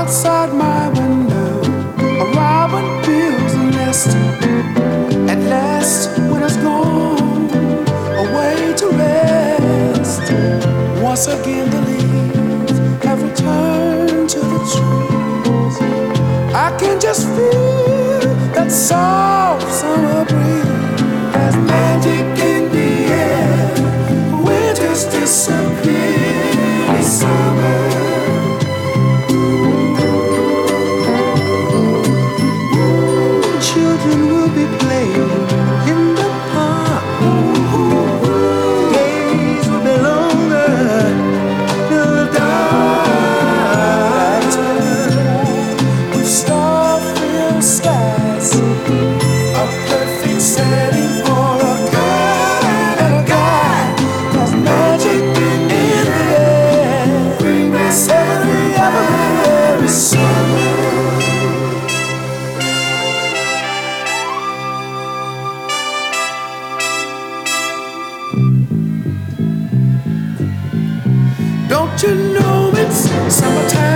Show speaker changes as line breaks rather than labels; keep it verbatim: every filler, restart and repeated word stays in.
Outside my window, a robin builds a nest. At last, winter's gone away to rest. Once again, the leaves have returned to the trees. I can just feel that soft summer breeze. There's magic in the air. Winter's disappeared. It's summer. Children will be playing in the park. Days will be longer till the dark. With star-filled skies, a perfect setting for a girl and a guy. There's magic in the air. Bring this every, every, every summer. Don't you know it's summertime?